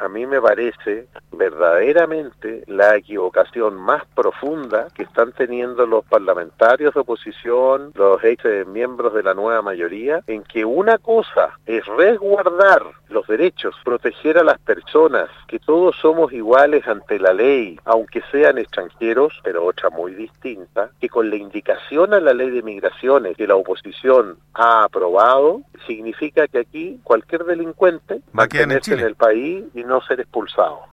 a mí me parece verdaderamente la equivocación más profunda que están teniendo los parlamentarios de oposición, los ex miembros de la nueva mayoría, en que una cosa es resguardar los derechos, proteger a las personas, que todos somos iguales ante la ley, aunque sean extranjeros, pero otra muy distinta, que con la indicación a la ley de migraciones que la oposición ha aprobado, significa que aquí cualquier delincuente va a mantenerse en el país y no ser expulsado.